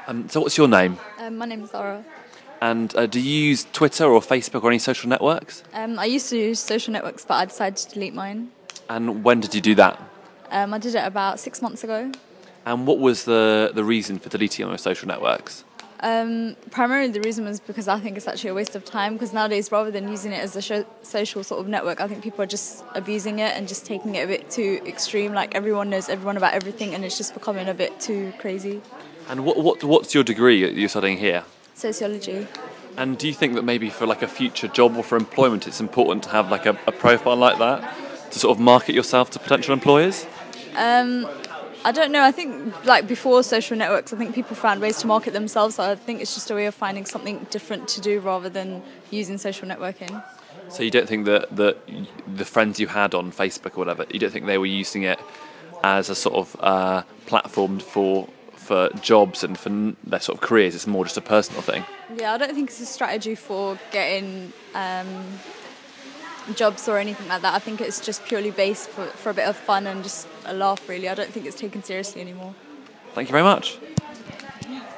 So what's your name? My name's Zara. And do you use Twitter or Facebook or any social networks? I used to use social networks, but I decided to delete mine. And when did you do that? I did it about 6 months ago. And what was the reason for deleting on your social networks? Primarily the reason was because I think it's actually a waste of time, because nowadays, rather than using it as a social sort of network, I think people are just abusing it and just taking it a bit too extreme. Like, everyone knows everyone about everything, and it's just becoming a bit too crazy. And what's your degree that you're studying here? Sociology. And do you think that maybe for like a future job or for employment it's important to have like a profile like that to sort of market yourself to potential employers? I don't know. I think, like, before social networks, I think people found ways to market themselves. So I think it's just a way of finding something different to do rather than using social networking. So you don't think that the friends you had on Facebook or whatever, you don't think they were using it as a sort of platform for jobs and for their sort of careers? It's more just a personal thing. Yeah, I don't think it's a strategy for getting jobs or anything like that. I think it's just purely based for a bit of fun and just a laugh, really. I don't think it's taken seriously anymore. Thank you very much.